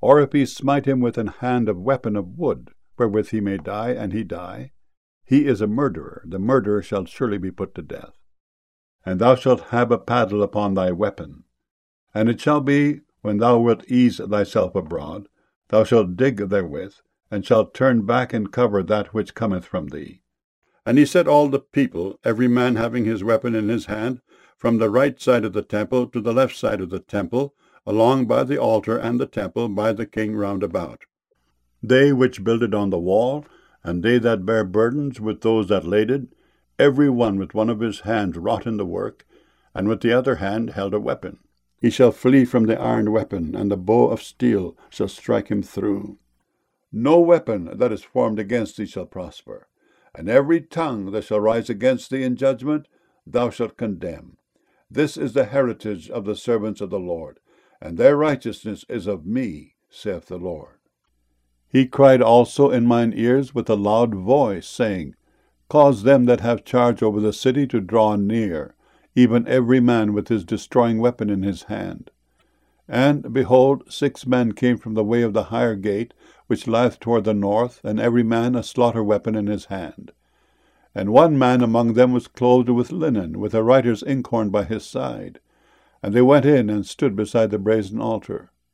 or if he smite him with an hand of weapon of wood, wherewith he may die, and he die, he is a murderer. The murderer shall surely be put to death. And thou shalt have a paddle upon thy weapon. And it shall be, when thou wilt ease thyself abroad, thou shalt dig therewith, and shalt turn back and cover that which cometh from thee. And he set all the people, every man having his weapon in his hand, from the right side of the temple to the left side of the temple, along by the altar and the temple, by the king round about. They which builded on the wall, and they that bare burdens with those that laded, every one with one of his hands wrought in the work, and with the other hand held a weapon. He shall flee from the iron weapon, and the bow of steel shall strike him through. No weapon that is formed against thee shall prosper, and every tongue that shall rise against thee in judgment thou shalt condemn. This is the heritage of the servants of the Lord, and their righteousness is of me, saith the Lord. He cried also in mine ears with a loud voice, saying, Cause them that have charge over the city to draw near, even every man with his destroying weapon in his hand. And, behold, 6 men came from the way of the higher gate, which lieth toward the north, and every man a slaughter weapon in his hand. And one man among them was clothed with linen, with a writer's inkhorn by his side. And they went in and stood beside the brazen altar.